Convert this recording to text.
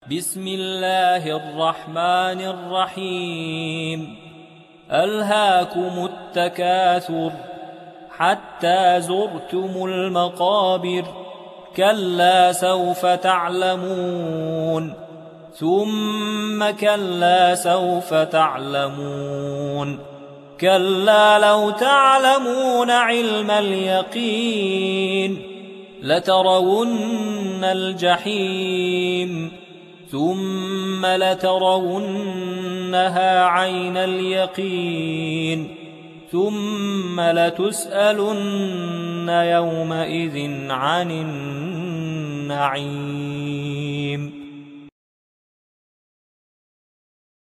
بسم الله الرحمن الرحيم. ألهاكم التكاثر حتى زرتم المقابر، كلا سوف تعلمون ثم كلا سوف تعلمون، كلا لو تعلمون علم اليقين لترون الجحيم ثم لترونها عين اليقين ثم لتسألن يومئذ عن النعيم.